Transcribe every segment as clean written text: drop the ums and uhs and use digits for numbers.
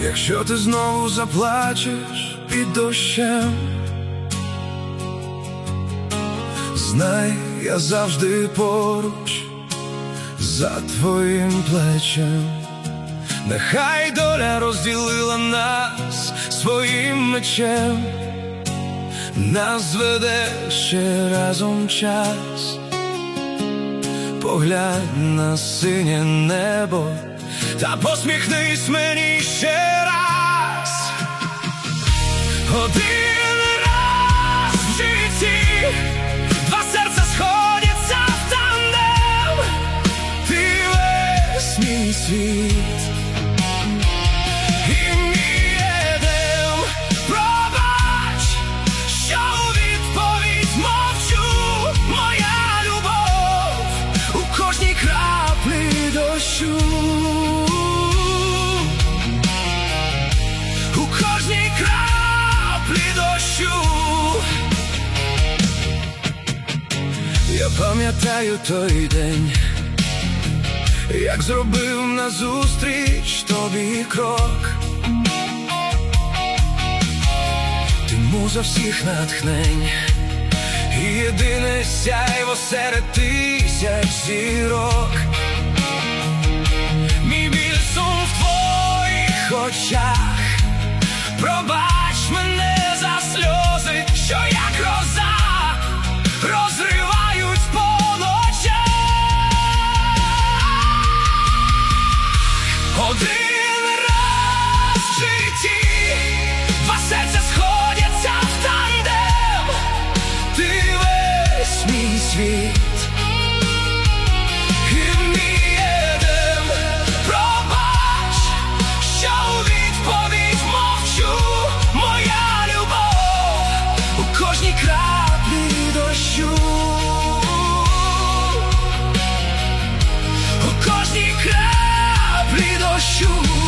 Якщо ти знову заплачеш під дощем, знай, я завжди поруч за твоїм плечем. Нехай доля розділила нас своїм мечем, нас зведе ще разом час. Поглянь на синє небо та посміхнись мені ще раз. Один раз в житті два серця сходяться в тандем. Ти весь мій світ і мій Едем. Пробач, що у відповідь мовчу. Моя любов у кожній краплі дощу, у кожній краплі дощу. Я пам'ятаю той день, як зробив назустріч тобі крок. Ти муза всіх натхнень і єдине сяйво серед тисяч зірок. Мій біль сум в твоїх очах. Пробач мене за сльози, що як гроза розривають по ночах. Один раз в житті два серця сходяться в тандем. Ти весь мій світ і мій Едем. Пробач, що у відповідь мовчу. Моя любов у кожній краплі дощу, у кожній краплі дощу.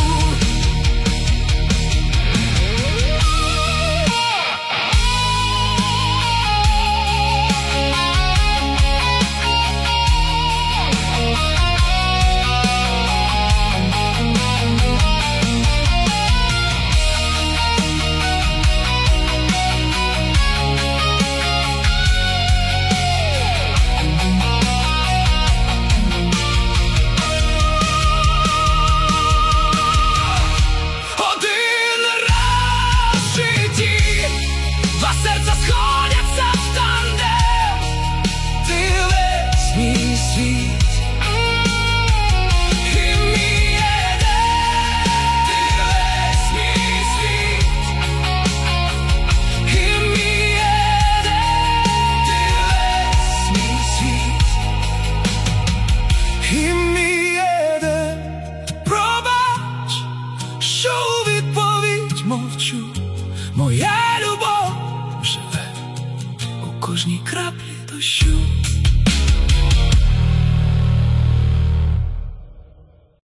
Мовчу, моя любов живе у кожній краплі дощу.